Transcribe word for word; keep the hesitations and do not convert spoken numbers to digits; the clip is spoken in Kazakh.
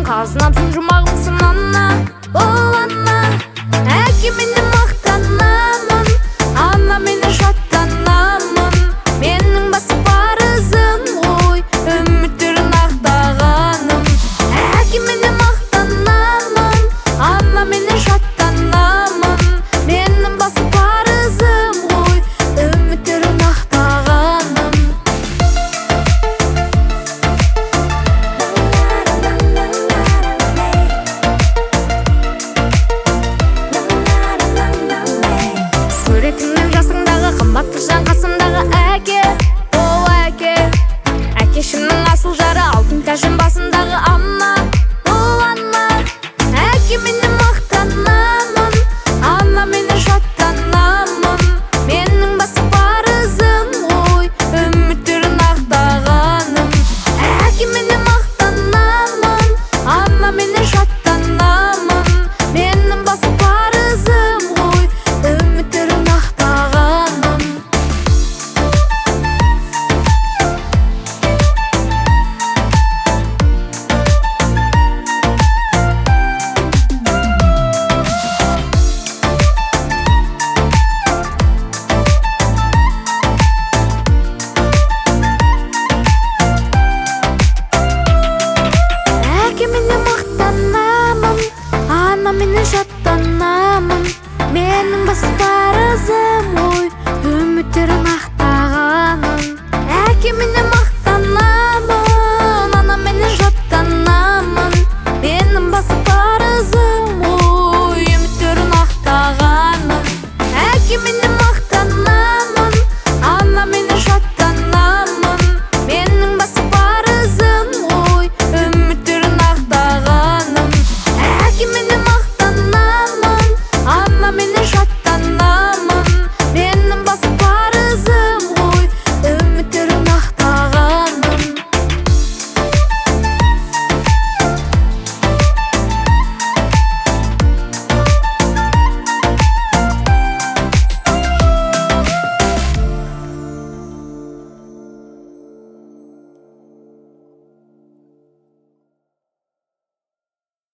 қазынамсың, жұмағымсың Анна, ол Анна. Әке мені мақтанамын, Анна мені шаттанамын. Менің басы парызым ғой, үміттерін ақтағаным. Әке мені мақтанамын, Анна мені шаттанамын. Менің басы парызым ғой, үміттерін ақтағаным. Суретіңнің жасыңдағы қымбатты жан, қасымдағы әке, ол әке. Әкешімнің асыл жары, алтын тәжім басындағы Анна, ол Анна. Әке мені мақтанамын, Анна мені шаттанамын. Менің басы парызым ғой, үміттерін ақтағаным. Әке мені мақтанамын, Анна мені шаттанамын. Менің басы парызым ғой, үміттерін ақтағаным. Әке мені мақтанамын, Анна мені шаттанамын. Менің басы парызым ғой, үміттерін ақтағаным. Әке мені